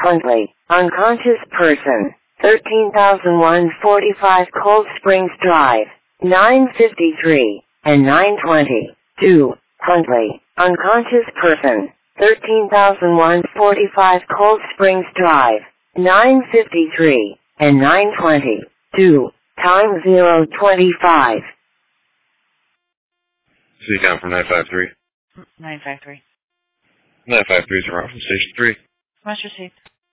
Huntley, unconscious person, 13,145 Cold Springs Drive, 9:53 and 9:20. 2. Huntley, unconscious person, 13,145 Cold Springs Drive, 9:53 and 9:20. 2. Time 0:25. So you count from 953? 953. 953 is around from Station 3. Much received.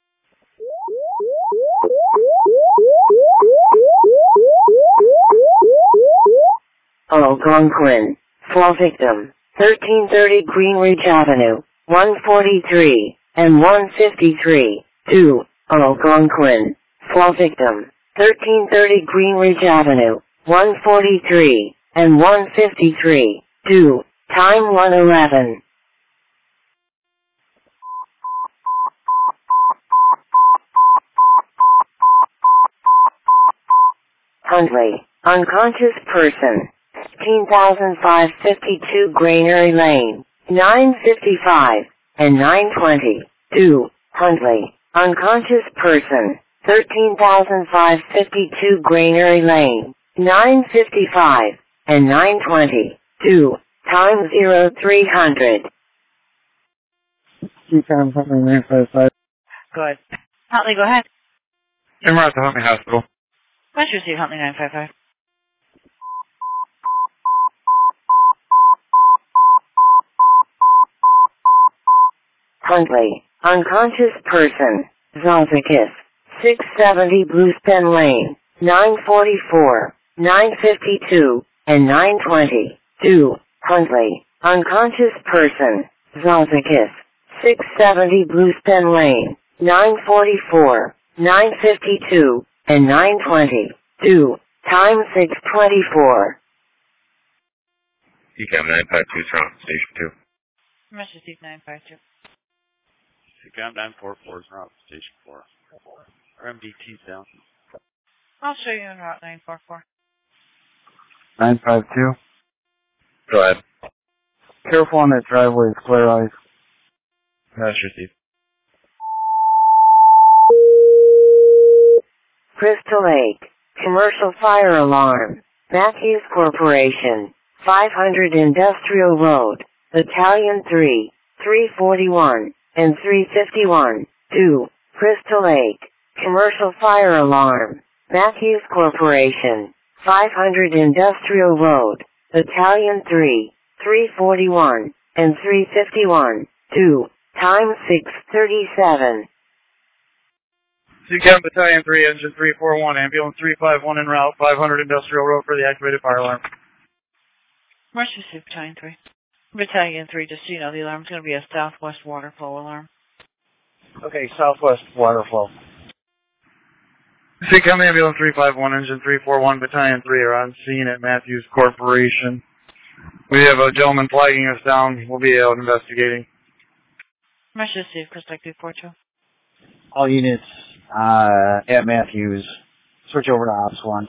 Algonquin, fall victim, 1330 Greenridge Avenue, 143 and 153. 2. Algonquin, fall victim, 1330 Greenridge Avenue, 143 and 153. 2. Time 1:11. Huntley, unconscious person, 15,552 Granary Lane, 9:55 and 9:20. 2. Huntley, unconscious person, 13,552 Granary Lane, 9:55 and 9:20. 2. Time 0300. Huntley 955. Go ahead. Huntley, go ahead. And we're at the Huntley Hospital. Much received, Huntley 955. Huntley, unconscious person, Zolzakis, 670 Bluespen Lane, 9:44, 9:52, and 9:20. 2. Huntley, unconscious person, Zolzakis, 670 Bluespen Lane, 9:44, 9:52, and 9:20. 2. Time 6:24. ECAM 952 is around from Station 2. Much received, 952. ECAM 944 is around from Station 4. Our MDT's down. I'll show you in route 944. 952. Go ahead. Careful on that driveway, it's clear eyes. That's received. Crystal Lake, commercial fire alarm, Matthews Corporation, 500 Industrial Road, Battalion 3, 341, and 351. 2. Crystal Lake, commercial fire alarm, Matthews Corporation, 500 Industrial Road, Battalion 3, 341, and 351. 2. Time 6:37. ECAM Battalion 3, Engine 341, Ambulance 351 en route, 500 Industrial Road for the activated fire alarm. Much received, Battalion 3. Battalion 3, just so you know, the alarm's going to be a southwest water flow alarm. Okay, southwest water flow. ECAM Ambulance 351, Engine 341, Battalion 3 are on scene at Matthews Corporation. We have a gentleman flagging us down. We'll be out investigating. Much received, Crystal Lake 242. All units at Matthews, switch over to Ops 1.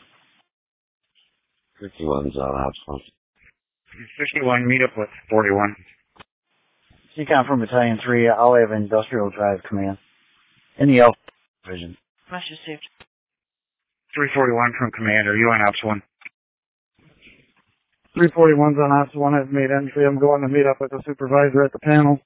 51's on Ops 1. 51, meet up with 41. CCOM from Battalion 3, I'll have Industrial Drive Command. In the Alpha Division. Much received. 341 from Command, are you on Ops 1? 341's on Ops 1, I've made entry. I'm going to meet up with the supervisor at the panel.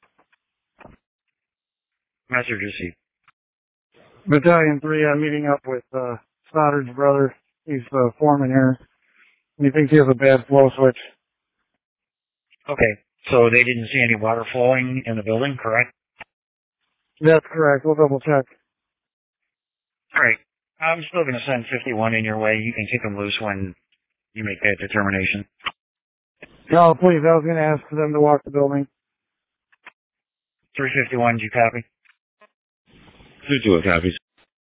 Message received. Battalion 3, I'm meeting up with Stoddard's brother. He's the foreman here. And he thinks he has a bad flow switch. Okay, so they didn't see any water flowing in the building, correct? That's correct. We'll double check. Alright, I'm still going to send 51 in your way. You can kick them loose when you make that determination. No, please, I was going to ask for them to walk the building. 351, did you copy? 321 copies.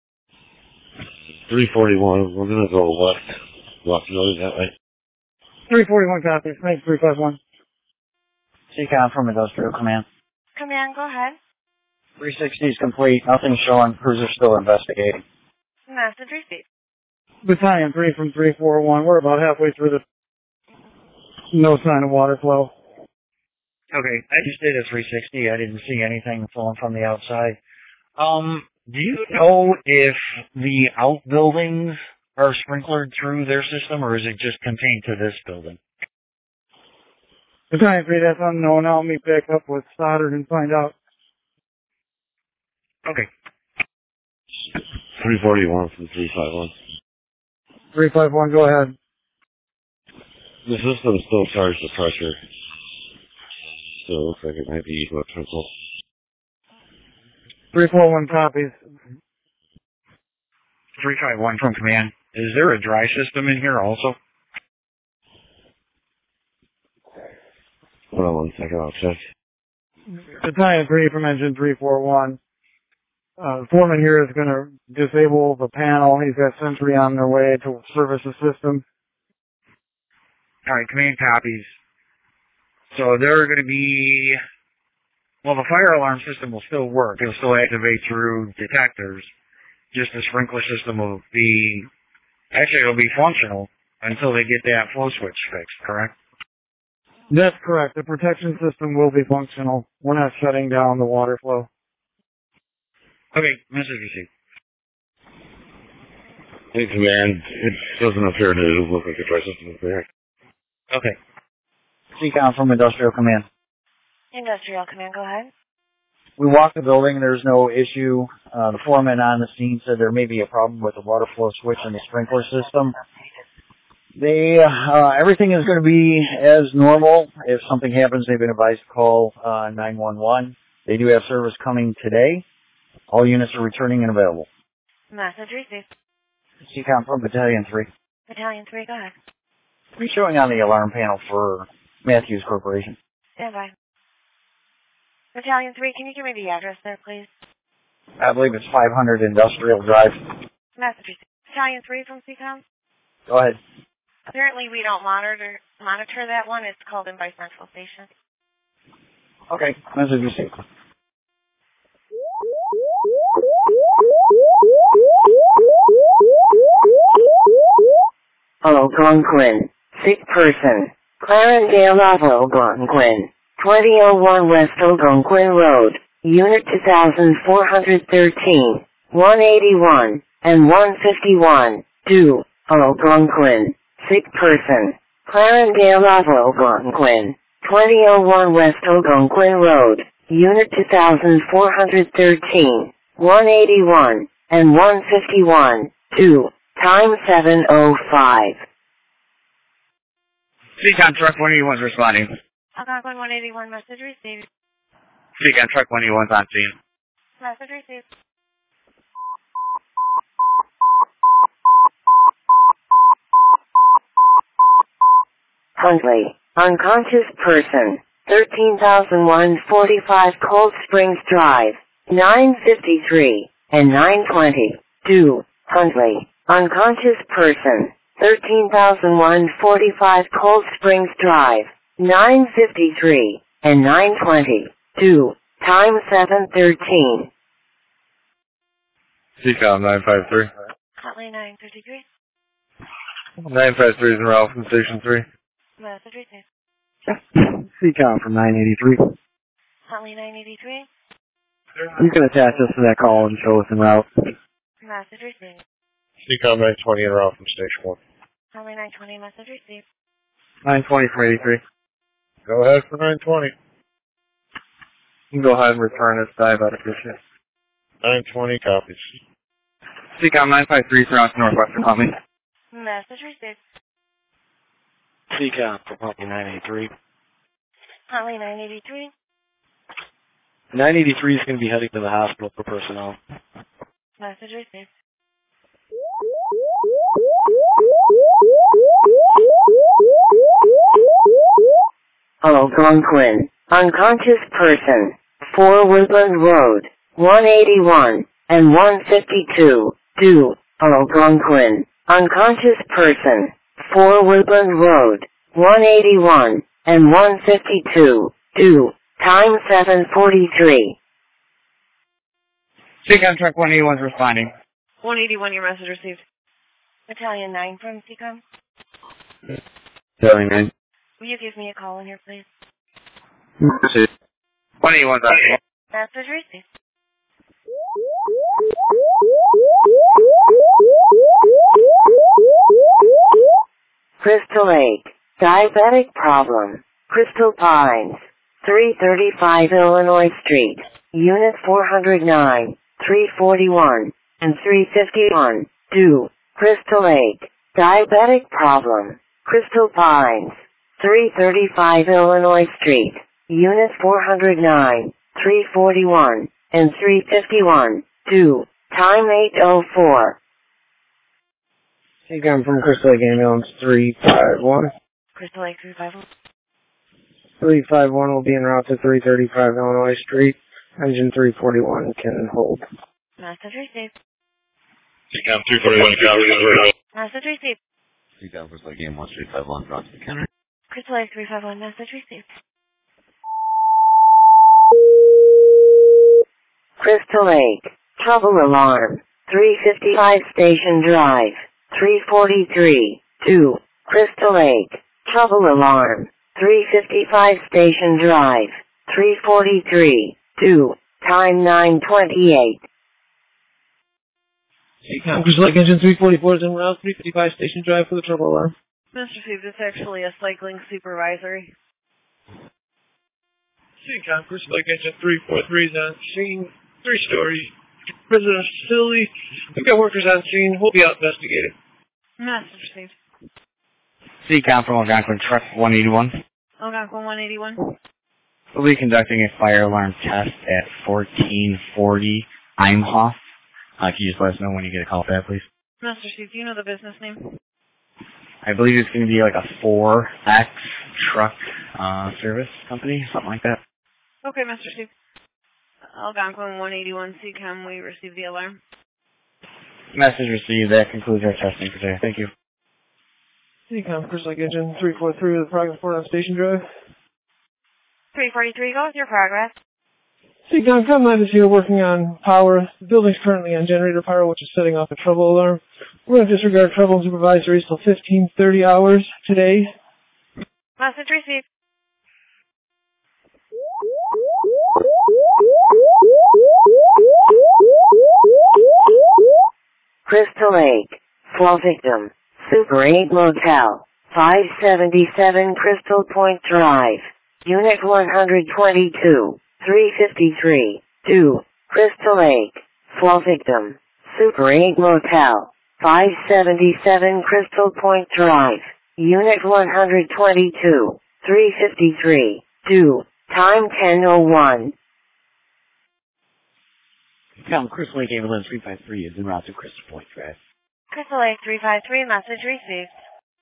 341, we're going to go left. Walk the building that way. 341 copies. Thanks, 351. CCOM from Industrial Command. Command, go ahead. 360 is complete. Nothing showing. Crews are still investigating. Message received. Battalion 3 from 341. We're about halfway through the... No sign of water flow. Okay, I just did a 360. I didn't see anything flowing from the outside. Do you know if the outbuildings are sprinklered through their system, or is it just contained to this building? Battalion 3, that's unknown. I'll meet back up with Stoddard and find out. Okay. 341 from 351. 351, go ahead. The system still charged the pressure. Still looks like it might be electrical. 341 copies. 351 from command. Is there a dry system in here also? Hold on 1 second, I'll check. Battalion 3 from engine 341. The foreman here is going to disable the panel. He's got Sentry on their way to service the system. All right, command copies. So they're going to be... Well, the fire alarm system will still work. It'll still activate through detectors. Just the sprinkler system will be... Actually, it'll be functional until they get that flow switch fixed, correct? That's correct. The protection system will be functional. We're not shutting down the water flow. Okay, message received. Hey, command, it doesn't appear to look like a dry system is there. Okay. CCOM from Industrial Command. Industrial Command, go ahead. We walked the building. There's no issue. The foreman on the scene said there may be a problem with the water flow switch in the sprinkler system. Everything is going to be as normal. If something happens, they've been advised to call 911. They do have service coming today. All units are returning and available. Message received. CCOM from Battalion 3. Battalion 3, go ahead. Who's showing on the alarm panel for Matthews Corporation? Stand by. Battalion 3, can you give me the address there, please? I believe it's 500 Industrial Drive. Message received. Battalion 3 from CCOM? Go ahead. Apparently we don't monitor that one. It's called in by Central Station. Okay, message received. Algonquin. Sick person. Clarendale of Algonquin. 2001 West Algonquin Road. Unit 2413. 181 and 151. Do. Algonquin. Sick person. Clarendale of Algonquin. 2001 West Algonquin Road. Unit 2413. 181 and 151. 2. Time 7:05. CCOM Truck 181's responding. Algonquin 181, message received. CCOM Truck 181's on scene. Message received. Huntley. Unconscious person. 13,145 Cold Springs Drive. 9:53 and 9:20. Do. Huntley. Unconscious person. 13,145 Cold Springs Drive. 9:53 and 9:20. Do. Time 7:13. CCOM 953. Hotline 953. 953 is in route from Station 3. Message received. CCOM from 983. Hotline 983. You can attach us to that call and show us en route. Message received. CCOM 920 en route from Station 1. Hotline 920, message received. 920 from 83. Go ahead for 920. You can go ahead and return this diabetic issue. 920 copies. CCOM 953 surrounds Northwestern Humvee. Message received. CCOM for Pumpkin 983. Hotline 983. 983 is going to be heading to the hospital for personnel. Message received. Algonquin. Unconscious person. 4 Woodland Road. 181 and 152. Do. Algonquin. Unconscious person. 4 Woodland Road. 181 and 152. Do. Time 7:43. CCOM Truck 181's responding. 181, your message received. Battalion 9 from CCOM. Battalion 9. Will you give me a call in here, please? 181's on scene. Message received. Crystal Lake. Diabetic problem. Crystal Pines. 335 Illinois Street. Unit 409, 341, and 351. Do. Crystal Lake. Diabetic problem. Crystal Pines. 335 Illinois Street. Unit 409, 341, and 351. Do. Time 8:04. Hey, I'm from Crystal Lake Ambulance 351. Crystal Lake 351. 351 will be en route to 335 Illinois Street. Engine 341 can hold. Message received. CCOM 341, Message received. CCOM Crystal Lake Ambulance 351, Rock to the counter. Crystal Lake 351. Message received. Crystal Lake. Trouble alarm. 355 Station Drive. 343. 2. Crystal Lake. Trouble alarm. 355 Station Drive. 343. 2. Time 9:28. CCOM Crystal Lake Engine 344 is en route 355 Station Drive for the trouble alarm. Mr. Steve, this is actually a cycling supervisory. CCOM Crystal Lake Engine 343 is on scene. 3-story residence facility. We've got workers on scene. We'll be out investigating. Message received. CCOM from Algonquin Truck 181. Algonquin 181. We'll be conducting a fire alarm test at 1440 Imhoff. Can you just let us know when you get a call for that, please? Mr. Steve, do you know the business name? I believe it's going to be like a 4X truck service company, something like that. Okay, Mr. Steve. Algonquin 181 CCOM, we received the alarm. Message received. That concludes our testing for today. Thank you. CCOM Crystal Lake Engine 343 with progress report on Station Drive. 343, go with your progress. CCOM Comlive is here working on power. The building's currently on generator power, which is setting off a trouble alarm. We're going to disregard trouble and supervisories till 15:30 hours today. Message received. Crystal Lake. Flow victim. Super 8 Motel. 577 Crystal Point Drive. Unit 122. 353. 2. Crystal Lake. Flow victim. Super 8 Motel. 577 Crystal Point Drive. Unit 122. 353. 2. Time 10:01. Crystal Lake Ambulance 353 is en route to Crystal Point Drive. Crystal Lake 353, message received.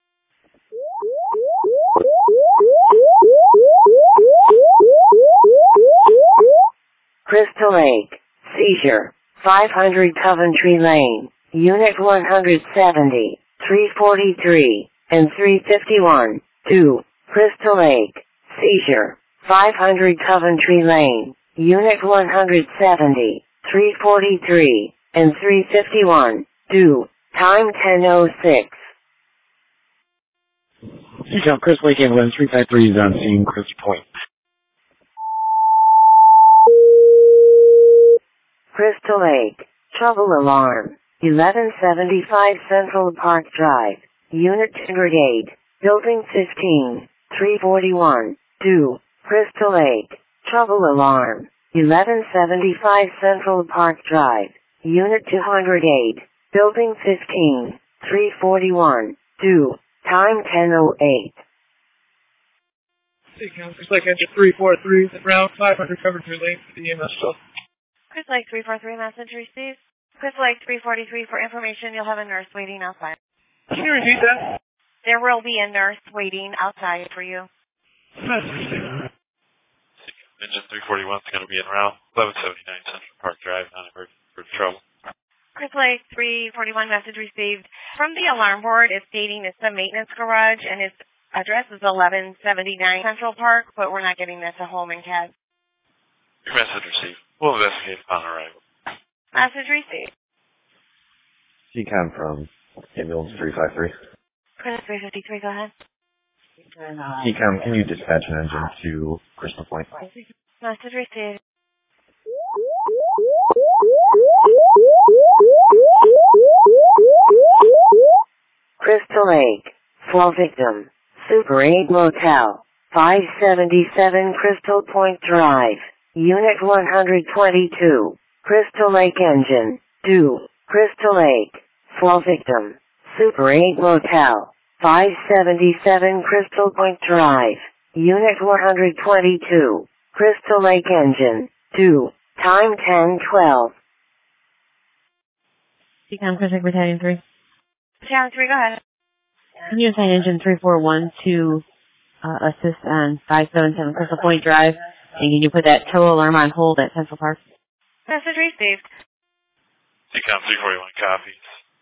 Crystal Lake. Seizure. 500 Coventry Lane. Unit 170. 343. And 351. 2. Crystal Lake. Seizure. 500 Coventry Lane. Unit 170. 343. And 351. 2. Time 10:06. CCOM Crystal Lake Ambulance 353 is on scene, Crystal Point. Crystal Lake. Trouble alarm. 1175 Central Park Drive. Unit 2 Brigade. Building 15. 341. 2. Crystal Lake. Trouble alarm. 1175 Central Park Drive. Unit 200 Brigade. Building 15. 341. 2. Time 10:08. CCOM Crystal Lake Engine 343 is en route 500 Coventry Lane for the EMS call. Crystal Lake 343, message received. Crystal Lake 343, for information, you'll have a nurse waiting outside. Can you repeat that? There will be a nurse waiting outside for you. Engine 341 is going to be en route. 1179 Central Park Drive, non-emergency for trouble. Crystal Lake 341, message received. From the alarm board, it's stating it's a maintenance garage, and its address is 1179 Central Park, but we're not getting this to home in CAD. Your message received. We'll investigate upon arrival. Message received. CCOM from Ambulance 353. Crystal 353, go ahead. CCOM, can you dispatch an engine to Crystal Point? Message received. Crystal Lake. Fall victim. Super 8 Motel. 577 Crystal Point Drive. Unit 122. Crystal Lake Engine. Due. Crystal Lake. Fall victim. Super 8 Motel. 577 Crystal Point Drive. Unit 122. Crystal Lake Engine. Due. Time 10:12. Decon Pacific Battalion 3. Battalion 3, go ahead. Can you assign engine 341 to assist on 577 Crystal Point Drive? And can you put that tow alarm on hold at Central Park? Message received. Decom 341 copies.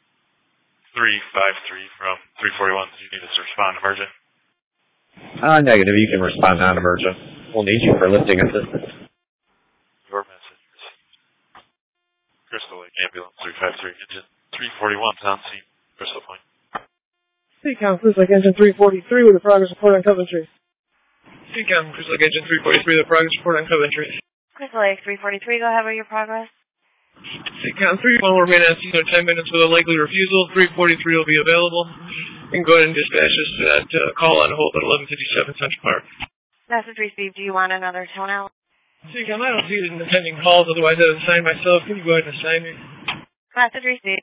353 from 341. Do you need us to respond emergent? Negative. You can respond non-emergent. We'll need you for lifting assistance. Your message. Crystal Lake Ambulance 353, engine 341 on scene, Crystal Point. Decon Cruise Lake Engine 343 with a progress report on Coventry. Decon Cruise Lake Engine 343 with a progress report on Coventry. Crystal Lake 343, go ahead with your progress. Decon 3 will remain on scene for 10 minutes with a likely refusal. 343 will be available. You can go ahead and dispatch us to that call on hold at 1157 Central Park. Message received. Do you want another tone out? Decon, I don't see it in the pending calls, otherwise I would assign myself. Can you go ahead and assign me? Message received.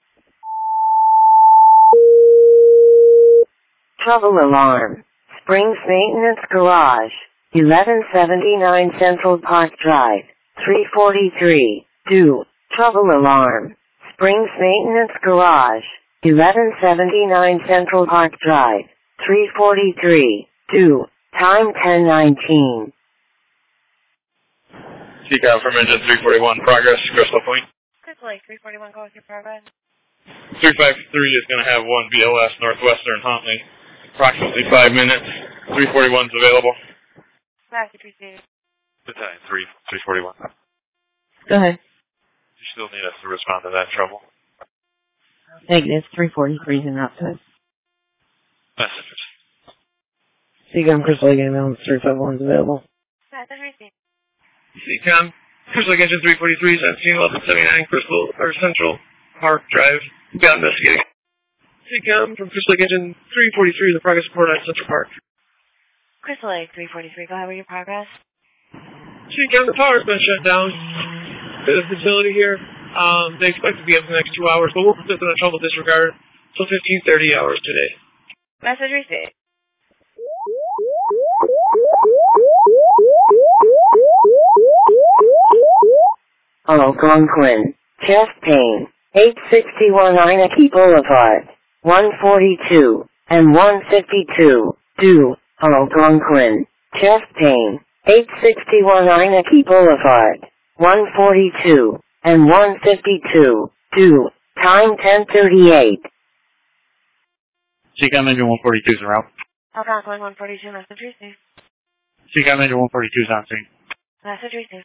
Trouble alarm. Springs Maintenance Garage. 1179 Central Park Drive. 343. Due. Trouble alarm. Springs Maintenance Garage. 1179 Central Park Drive. 343. Due. Time 10:19. Decon from engine 341, progress, Crystal Point. Crystal Lake 341, go with your progress. 353 is going to have one BLS Northwestern Huntley. Approximately 5 minutes. 341's available. Message received. Battalion 3, 341. Go ahead. You still need us to respond to that trouble. Negative. 343 is en route to it. Messages. Decon Crystal Lake Ambulance 351 is available. Message received. Decon Crystal Lake Engine 343 is on scene 1179 Central Park Drive. Got investigating. Decon from Crystal Lake Engine 343 the progress report on Central Park. Crystal Lake 343, go ahead with your progress. Decon, the power's been shut down at the facility here. They expect to be up in the next 2 hours, but we'll put them in trouble disregard until 15:30 hours today. Message received. Algonquin. Chest pain. 861 Inaki Boulevard. 142 and 152. Due. Algonquin. Chest pain. 861 Inaki Boulevard. 142 and 152. Due. Time 10:38. Decon engine 142 is en route. Algonquin 142, message received. Decon engine 142 is on scene. Message received.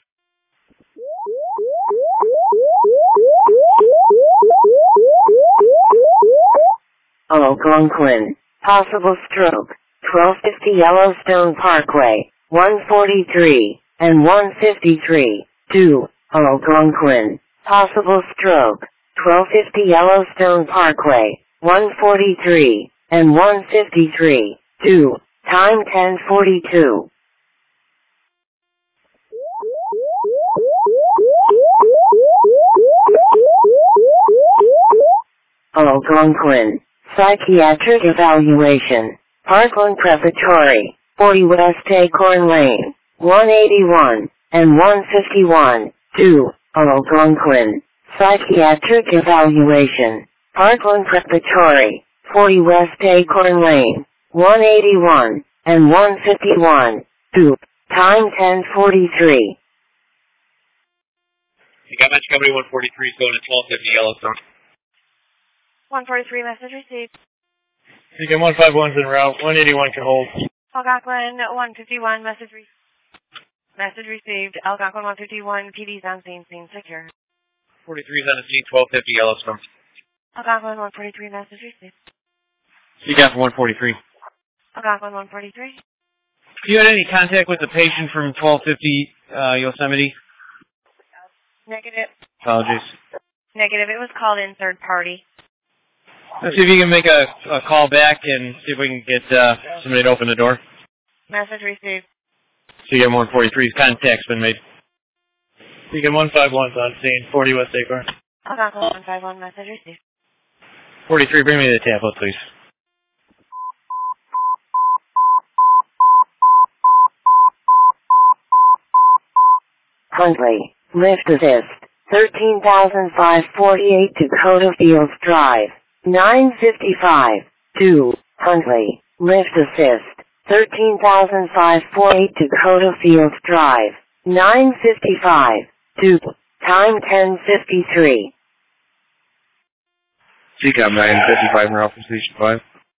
Algonquin. Possible stroke. 1250 Yellowstone Parkway. 143 and 153. Due. Algonquin. Possible stroke. 1250 Yellowstone Parkway. 143 and 153. Due. Time 10:42. Algonquin. Psychiatric evaluation. Parkland Preparatory. 40 West Acorn Lane. 181 and 151. Due. Algonquin. Psychiatric evaluation. Parkland Preparatory. 40 West Acorn Lane. 181 and 151. Due. Time 10:43. Decon Match Company 143 is going to 1250 Yellowstone. 143, message received. Decon 151 is en route. 181 can hold. Algonquin 151, message received. Algonquin 151, PD's on scene, scene secure. 43 is on the scene, 1250 Yellowstone. Algonquin 143, message received. Decon from 143. Algonquin 143. You had any contact with the patient from 1250 Yosemite? Negative. Apologies. Negative. It was called in third party. Let's see if you can make a call back and see if we can get somebody to open the door. Message received. CCAM 143's contact's been made. CCAM 151's on scene, 40 West Acorn. Algonquin 151, message received. 43, bring me the tablet, please. Huntley, lift assist, 13,548 Dakota Fields Drive, 955, 2, Huntley, lift assist, 13,548 Dakota Fields Drive, 955, 2, time 10:53. CCAM 955, we're off from Station 5.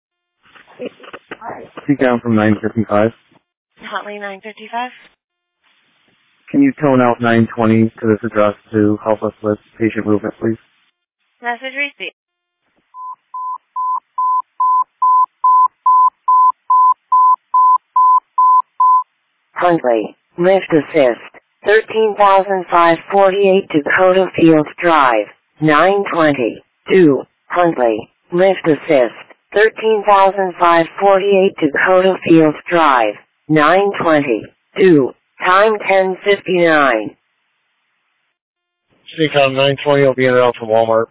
CCAM from 955. Huntley 955. Can you tone out 920 to this address to help us with patient movement, please? Message received. Huntley, lift assist, 13,548 Dakota Fields Drive, 920, 2, Huntley, lift assist, 13,548 Dakota Fields Drive, 920, 2, time 10:59. CCAM 920 will be in and out from Walmart.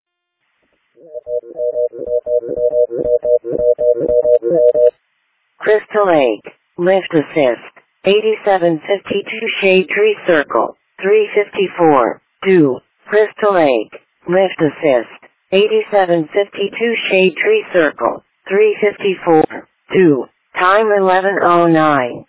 Crystal Lake, lift assist, 8752 Shade Tree Circle, 354, 2, Crystal Lake, lift assist, 8752 Shade Tree Circle, 354, 2, time 11:09.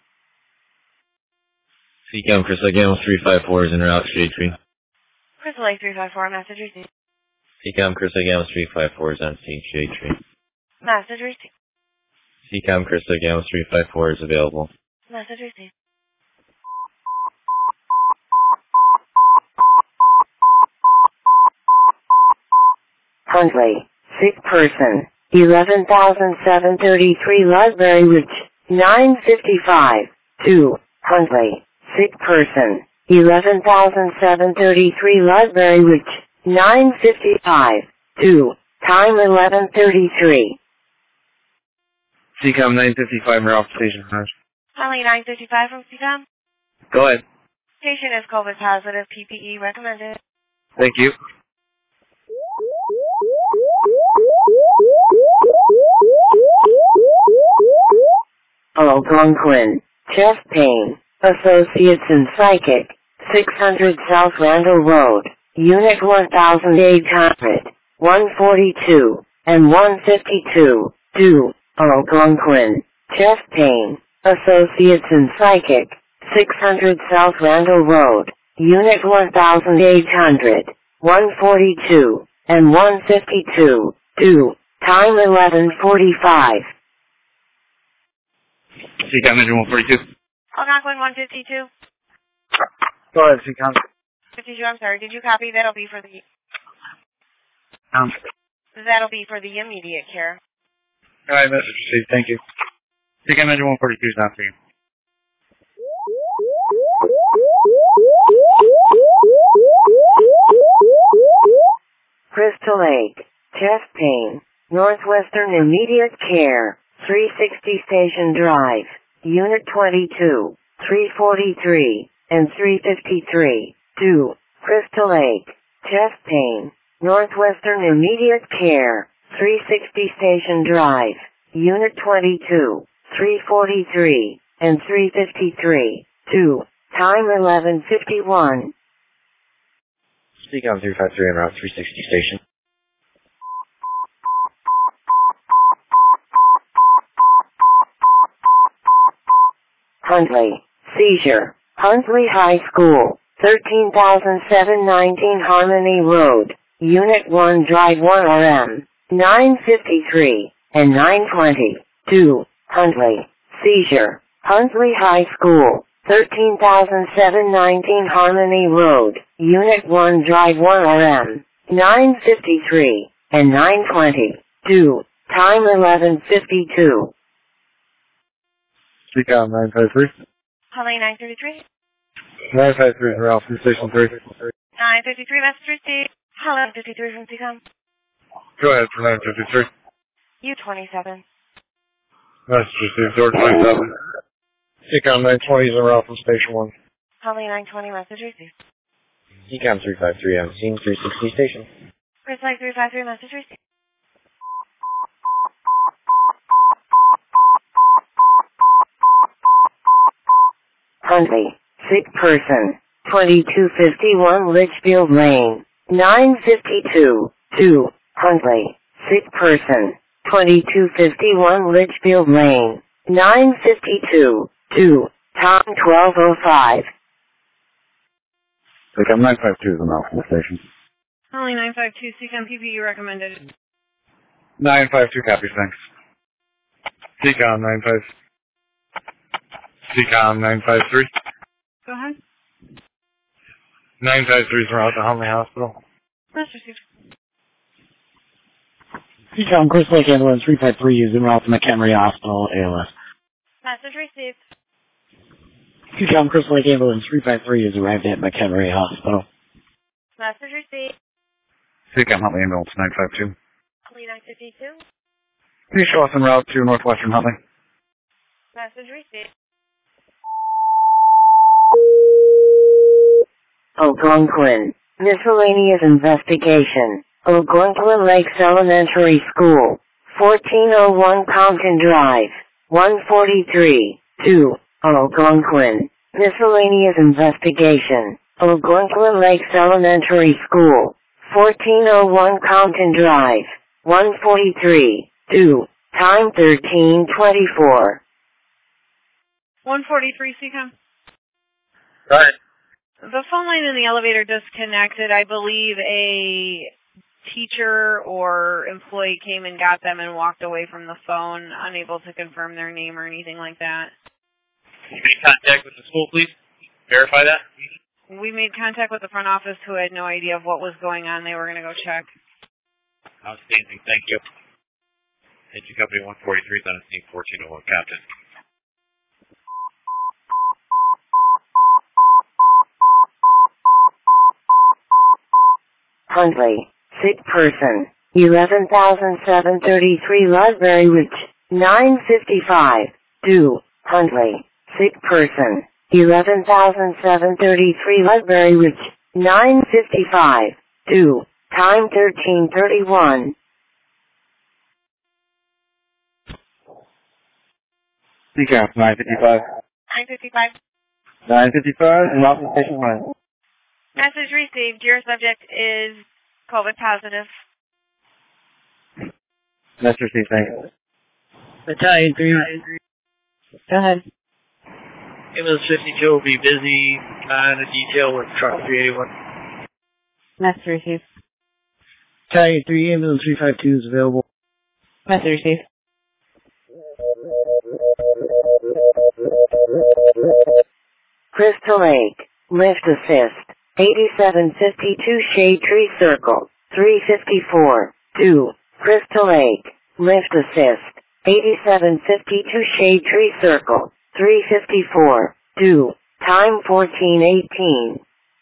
CCAM Crystal Lake Animals 354 is en route, Shade Tree. Crystal Lake 354, message received. CCAM Crystal Lake Animals 354 is on scene, Shade Tree. Message received. CCAM Crystal Lake Animals 354 is available. Message received. Huntley, sick person, 11,733 Lusbury Ridge, 955, 2, Huntley, sick person, 11,733 Lusbury Ridge, 955, 2, time 11:33. CCAM 955, we're off Station 5. Huntley 955 from CCAM. Go ahead. Patient is COVID positive. PPE recommended. Thank you. Algonquin, chest pain, associates in psychic, 600 South Randall Road, Unit 1800, 142, and 152, 2, Algonquin, chest pain, associates in psychic, 600 South Randall Road, Unit 1800, 142, and 152, 2, time 11:45. CCAM Engine 142. Algonquin 152. Go ahead, CCAM. 52, I'm sorry. Did you copy? That'll be for the immediate care. Alright, message received. Thank you. CCAM Engine 142 is not for you. Crystal Lake, chest pain, Northwestern Immediate Care, 360 Station Drive, Unit 22, 343, and 353, 2, Crystal Lake, chest pain, Northwestern Immediate Care, 360 Station Drive, Unit 22, 343, and 353, 2, time 11:51. CCAM 353 en route, 360 station. Huntley, seizure, Huntley High School, 13,719 Harmony Road, Unit 1 Drive 1 RM, 953, and 920, 2, Huntley, seizure, Huntley High School, 13,719 Harmony Road, Unit 1 Drive 1 RM, 953, and 920, 2, time 11:52. CCAM 953. Huntley 933. 953 is Ralph from Station 3. 953, message received. Hello, 53 from CCAM. Go ahead for 953. U27. Message received, door 27. Ecom 920 is en route from Station 1. Holly 920, message received. Ecom 353 on scene, 360 station. Chris Lake 353, message received. Huntley, sick person, 2251 Litchfield Lane, 952, 2, Huntley, sick person, 2251 Litchfield Lane, 952, 2, time 12:05. Ecom 952 is en route from the station. Holly 952, CCOM PPU recommended. 952 copies, thanks. Ecom 953. Go ahead. 953 is en route to Huntley Hospital. Message received. Ecom Chris Lake Ambulance 353 is en route to McHenry Hospital, ALS. Message received. Ecom Chris Lake Ambulance 353 is arrived at McHenry Hospital. Message received. Ecom Huntley Ambulance 952. Holly 952. Please show us en route to Northwestern Huntley. Message received. Algonquin, miscellaneous investigation, Algonquin Lakes Elementary School, 1401 Compton Drive, 143, 2, Algonquin, miscellaneous investigation, Algonquin Lakes Elementary School, 1401 Compton Drive, 143, 2, time 13:24. 143, CCOM. Go ahead. The phone line in the elevator disconnected. I believe a teacher or employee came and got them and walked away from the phone, unable to confirm their name or anything like that. You made contact with the school, please? Verify that? We made contact with the front office who had no idea of what was going on. They were going to go check. Outstanding, thank you. Engine Company 143 is on scene 1401 Compton. Huntley, sick person, 11,733 Ludbury Ridge, 955, 2, Huntley, sick person, 11,733 Ludbury Ridge, 955, 2, time 13:31. Ecom 955. 955. 955 en route from Station 1. Message received. Your subject is COVID positive. Message received, thanks. Battalion 3. Go ahead. Ambulance 52 will be busy on a detail with truck 381. Message received. Battalion 3 Ambulance 352 is available. Message received. Crystal Lake, lift assist, 8752 Shade Tree Circle, 354, 2, Crystal Lake, lift assist, 8752 Shade Tree Circle, 354, 2, time 14:18.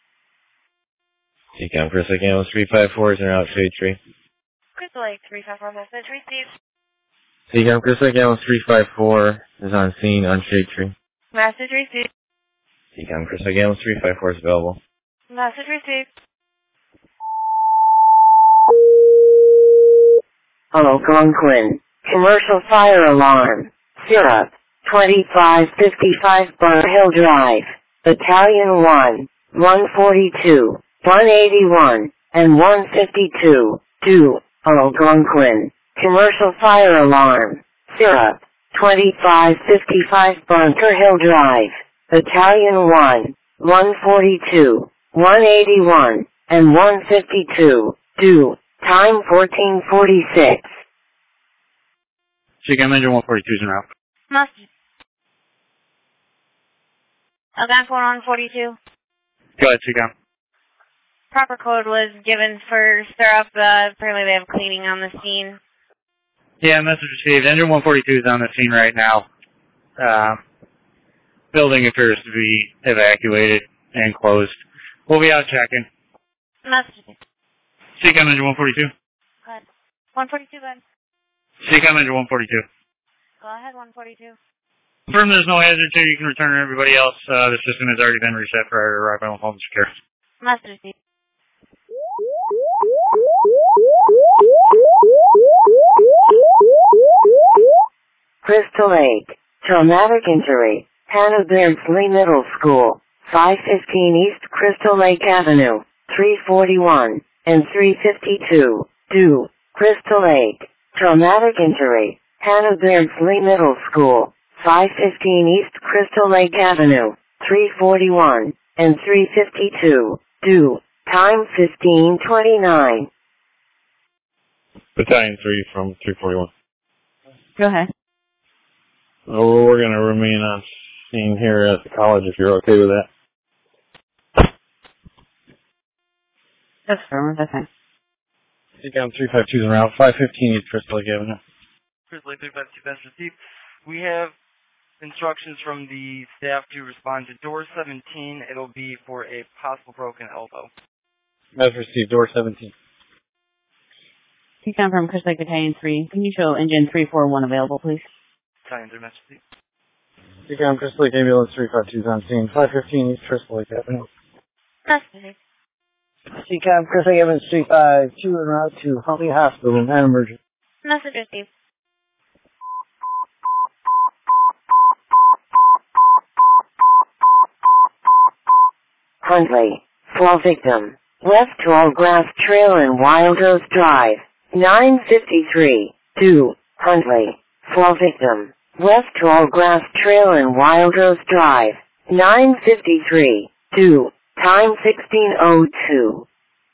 Ecom Chris Lake Ambulance 354 is en route Shade Tree. Crystal Lake 354, message received. Ecom Chris Lake Ambulance 354 is on scene on Shade Tree. Message received. Ecom Chris Lake Ambulance 354 is available. Message received. Algonquin, commercial fire alarm, Syrup, 2555 Bar Hill Drive, Battalion 1, 142, 181, and 152, 2, Algonquin, commercial fire alarm, Syrup, 2555 Bunker Hill Drive, Battalion 1, 142, 181, and 152, 2, time 14:46. Ecom Engine 142 is en route. Message. Algonquin 142. Go ahead, Ecom. Proper code was given for syrup. Apparently they have cleaning on the scene. Yeah, message received. Engine 142 is on the scene right now. Building appears to be evacuated and closed. We'll be out checking. Message. Ecom Engine 142. Go ahead. 142, go ahead. CCOM engine 142. Go ahead, 142. Confirm there's no hazard here. You can return to everybody else. The system has already been reset for our arrival home secure. Message received. Crystal Lake, traumatic injury, Hannah Beardsley Middle School, 515 East Crystal Lake Avenue, 341 and 352, due, Crystal Lake, traumatic injury, Hannah Beardsley Middle School, 515 East Crystal Lake Avenue, 341 and 352, due, time 15:29. Battalion 3 from 341. Go ahead. We're going to remain on scene here at the college if you're okay with that. That's firm. That's fine. CCOM 352 is en route. 515 East Crystal Lake Avenue. Crystal Lake 352, that's received. We have instructions from the staff to respond to door 17. It'll be for a possible broken elbow. That's received. Door 17. CCOM from Crystal Lake Battalion 3. Can you show engine 341 available, please? Battalion 3, message received. CCOM Crystal Lake Ambulance 352 is on scene. 515 East Crystal Lake Avenue. Message. CCOM Crystal Lake Ambulance 352 en route to Huntley Hospital and emergency. Message received. Huntley, fall victim, West Tallgrass Trail and Wild Rose Drive, 953, 2, Huntley, fall victim, West Tallgrass Trail and Wild Rose Drive, 953, 2, time 16:02.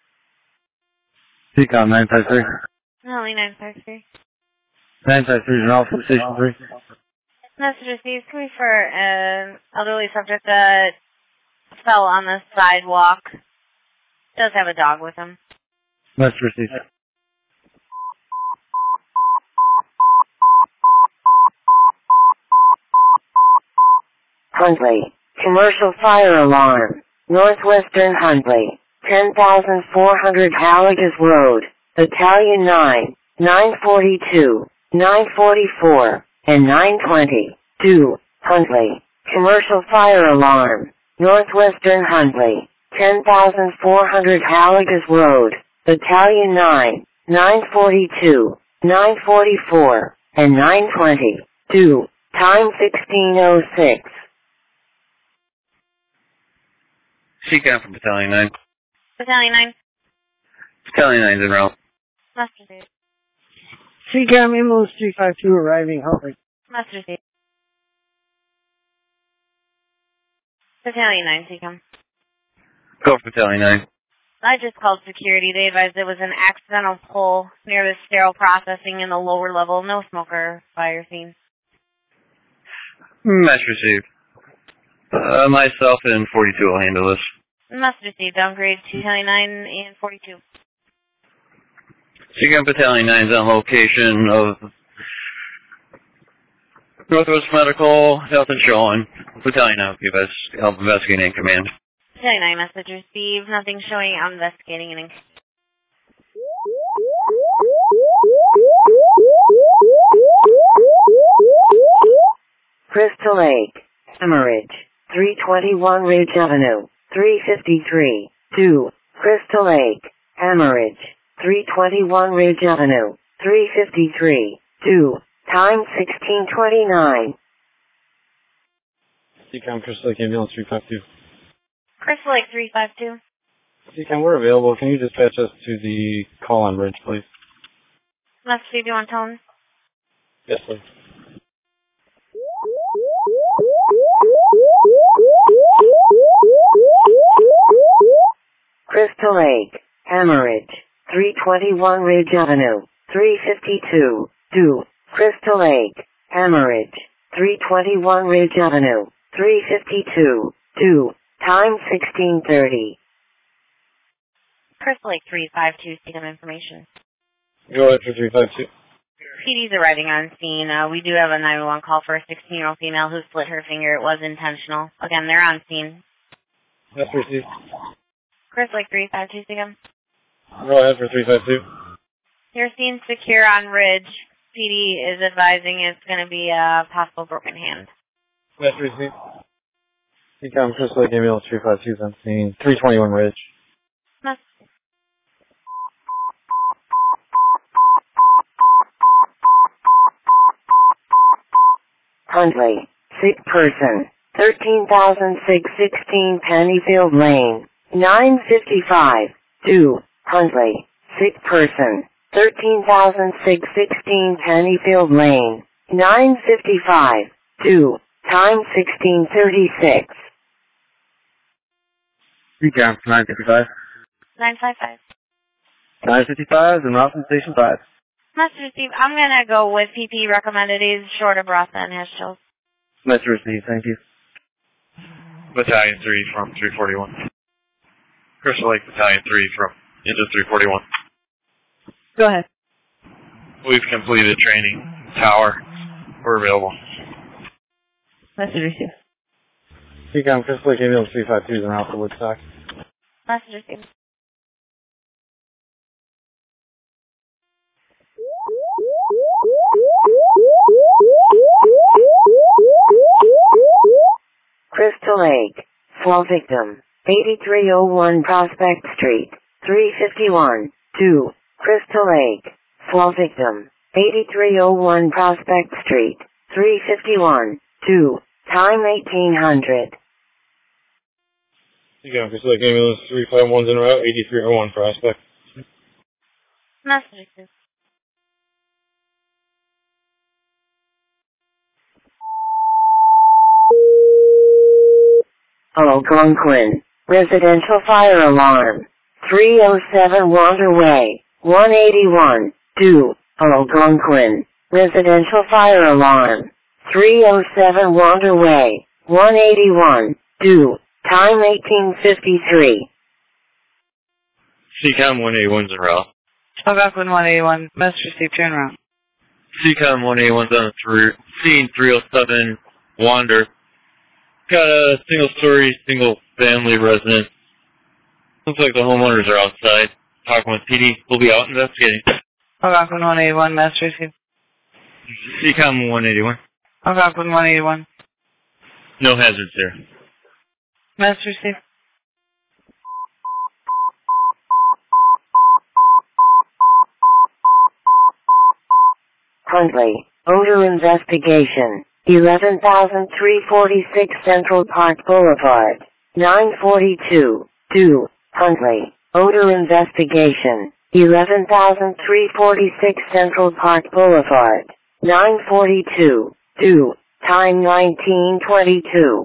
CCOM 953. Only 953. 953 is en route from Station 3. Message received. Can we for an elderly subject that fell on the sidewalk? Does have a dog with him. Message received. Huntley, commercial fire alarm, Northwestern Huntley, 10,400 Halligas Road, Battalion 9, 942, 944, and 920, 2, Huntley, commercial fire alarm, Northwestern Huntley, 10,400 Halligas Road, Battalion 9, 942, 944, and 920, 2, time 16:06. CCOM from Battalion 9. Battalion 9. Battalion 9 is en route. Message received. CCOM Ambulance 352 arriving Huntley. Message received. Battalion 9, CCOM. Go for Battalion 9. I just called security. They advised there was an accidental pull near the sterile processing in the lower level. No smoker fire scene. Message received. Myself and 42 will handle this. Message received. Downgrade 229 and 42. CCOM Battalion 9 is on location of Northwest Medical, Health and Showing. Battalion 9 will help investigating in command. Battalion 9, message received. Nothing showing. I'm investigating and Crystal Lake, Hemorrhage, 321 Ridge Avenue, 353, 2, Crystal Lake, Hemorrhage, 321 Ridge Avenue, 353, 2, time 16:29. CCOM Crystal Lake Ambulance 352. Crystal Lake 352. CCOM, we're available. Can you dispatch us to the call-on bridge, please? Message received. You want tone? Yes, please. Crystal Lake, Hemorrhage, 321 Ridge Avenue, 352, 2, Crystal Lake, Hemorrhage, 321 Ridge Avenue, 352, 2, time 16:30. Crystal Lake 352, CCOM information. Go ahead for 352. PD's arriving on scene. We do have a 911 call for a 16-year-old female who split her finger. It was intentional. Again, they're on scene. That's received. Crystal Lake 352, CCOM. Go ahead for 352. You're seen secure on Ridge. PD is advising it's going to be a possible broken hand. Master receipt. Ecom Crystal Lake Ambulance 352 is on scene. 321 Ridge. Huntley, sick person, 13,616 Pennyfield Lane, 955, 2, Huntley, sick person, 13,616 Pennyfield Lane, 955, 2, time 1636. Ecom 955. 955. 955 and route from Station 5. Master Steve, I'm going to go with PP recommended. He's short of breath and has chills. Master receipt, thank you. Battalion 3 from 341. Crystal Lake Battalion 3 from into 341. Go ahead. We've completed training. Tower. We're available. Master receive. Ecom Crystal Lake Ambulance 352 is on route for Woodstock. Master Steve. Crystal Lake, fall victim, 8301 Prospect Street, 351, 2, Crystal Lake, fall victim, 8301 Prospect Street, 351, 2, time 1800. Ecom Crystal Lake Ambulance 351 is en route, 8301 Prospect. Master Steve. Algonquin, residential fire alarm, 307 Wander Way, 181, 2, Algonquin, residential fire alarm, 307 Wander Way, 181, 2, time 1853. CCOM 181's en route. Algonquin 181, Master Steve, turn around. CCOM 181's on the scene 307 Wander. Got a single-story, single-family residence. Looks like the homeowners are outside. Talking with PD. We'll be out investigating. Algonquin 181, Master Steve. CCOM 181. Algonquin 181. No hazards there. Master Steve. Huntley, odor investigation, 11,346 Central Park Boulevard, 942, 2, Huntley, odor investigation, 11,346 Central Park Boulevard, 942, 2, time 1922.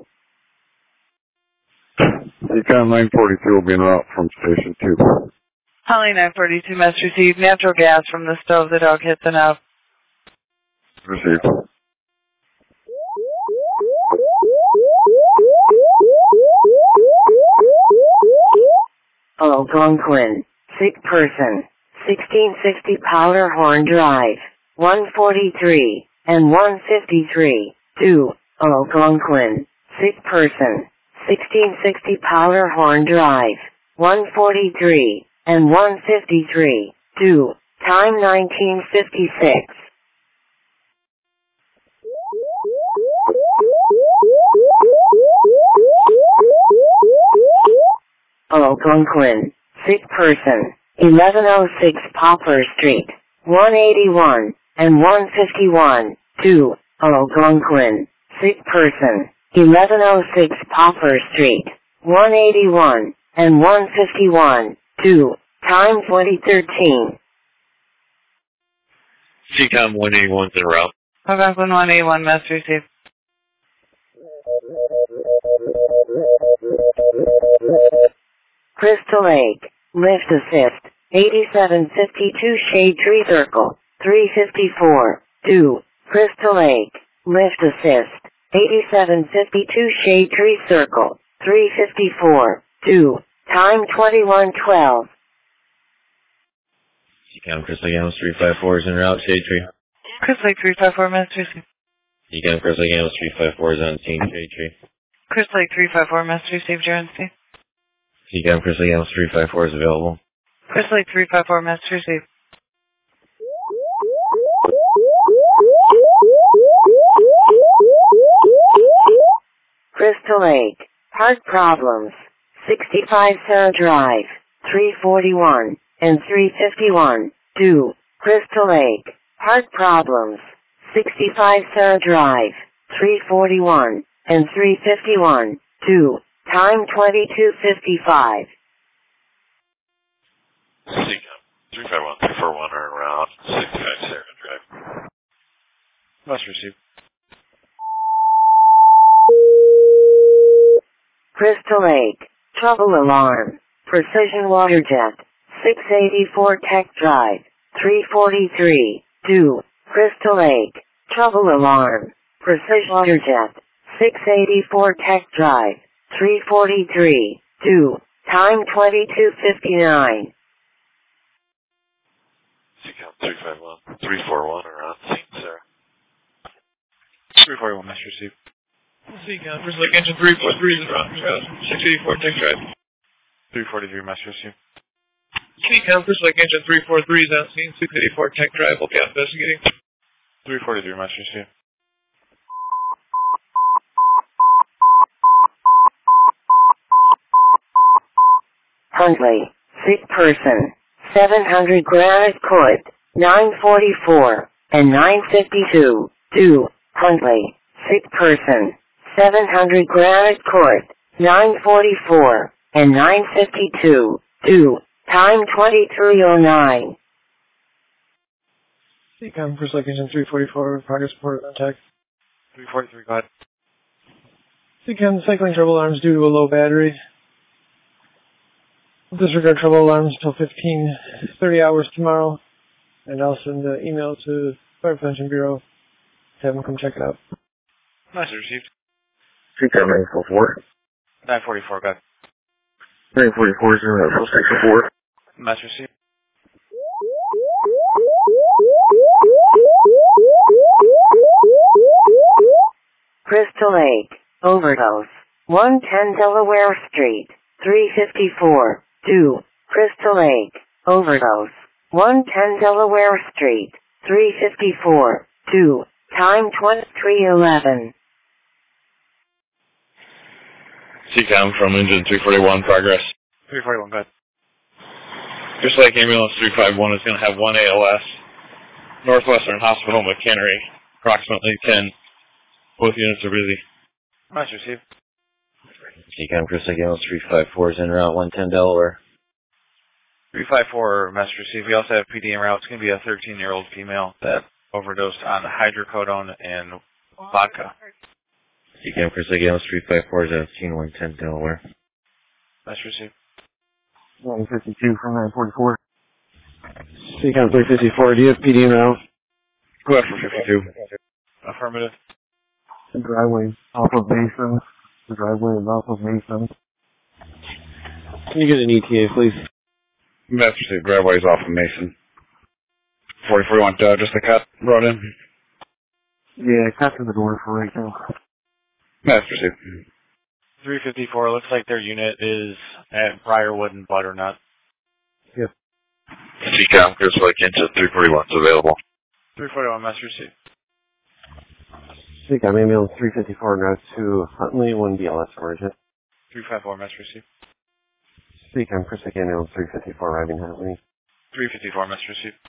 Econ 942 will be en route from Station 2. Holly 942, Master Steve. Natural gas from the stove. The dog hit the knob. Received. Algonquin, sick person, 1660 Powderhorn Drive, 143, and 153, 2, Algonquin, sick person, 1660 Powderhorn Drive, 143, and 153, 2, time 1956. Algonquin, sick person, 1106 Poplar Street, 181, and 151, 2, Algonquin, sick person, 1106 Poplar Street, 181, and 151, 2, time 2013. CCOM 181's en route. Algonquin 181, Master Steve. Crystal Lake, lift assist, 8752 Shade Tree Circle, 354, 2, Crystal Lake, lift assist, 8752 Shade Tree Circle, 354, 2, time 2112. Ecom Crystal Lake Ambulance 354 is en route, Shade Tree. Crystal Lake 354, Master Steve. Ecom Crystal Lake Ambulance 354 is on scene, Shade Tree. Crystal Lake 354, Master Steve, Jordan Steve. Ecom Crystal Lake Ambulance 354 is available. Crystal Lake 354, Master Steve. Crystal Lake. Park problems. 65 Sarah Drive. 341 and 351. 2. Crystal Lake. Park problems. 65 Sarah Drive. 341 and 351. 2. Time 22:55. Seacom 351-341 are en route. 65 Sarah Drive. Must receive. Crystal Lake. Trouble alarm. Precision Water Jet. 684 Tech Drive. 343. 2. Crystal Lake. Trouble alarm. Precision Water Jet. 684 Tech Drive. 343. 2. Time 22:59. Seacom 351-341 are on scene, Sarah. 341, must receive. Seacom, Crystal Lake Engine 343 is around 684 Tech Drive. 343, must receive. Seacom, Crystal Lake Engine 343 is on scene, 684 Tech Drive. We'll be investigating. 343, must receive. Huntley. Sick person. 700 Granite Court. 944 and 952. 2. Huntley. Sick person. 700 Granite Court. 944 and 952. 2. Time 23:09. Seacom, Crystal Lake Engine 344, progress report on tech. 343, go ahead. Seacom, cycling trouble alarms due to a low battery. Disregard trouble alarms until 15:30 hours tomorrow. And I'll send an email to Fire Prevention Bureau to have them come check it out. Must received. Seacom 944. 944, go ahead. 944 is in route, 664. Must receive. Crystal Lake. Overdose. 110 Delaware Street. 354. 2. Crystal Lake. Overdose. 110 Delaware Street. 354. 2. Time 23:11. Seacom from engine 341, progress. 341, go ahead. Crystal Lake Ambulance 351 is going to have 1 ALS. Northwestern Hospital, McHenry, approximately 10. Both units are busy. Must receive. Seacom, Crystal Lake Ambulance 354 is en route, 110 Delaware. 354, must receive. We also have PD en route. It's going to be a 13-year-old female that overdosed on hydrocodone and vodka. Seacom, Crystal Lake Ambulance 354 is at 110 Delaware. Must receive. 152 from 944. Seacom 354, do you have PD now? Go after 52. Affirmative. The driveway off of Mason. The driveway is off of Mason. Can you get an ETA, please? Must receive. Driveway's off of Mason. 4041, just the cut brought in. Yeah, cut to the door for right now. Must receive. 354, looks like their unit is at Briarwood and Butternut. Yep. Seacom, Crystal Lake Engine 341 is available. 341, must receive. Seacom ambulance 354 route to Huntley, 1 BLS emergent. 354, must receive. Seacom, Crystal Lake ambulance 354 arriving Huntley. 354, must receive.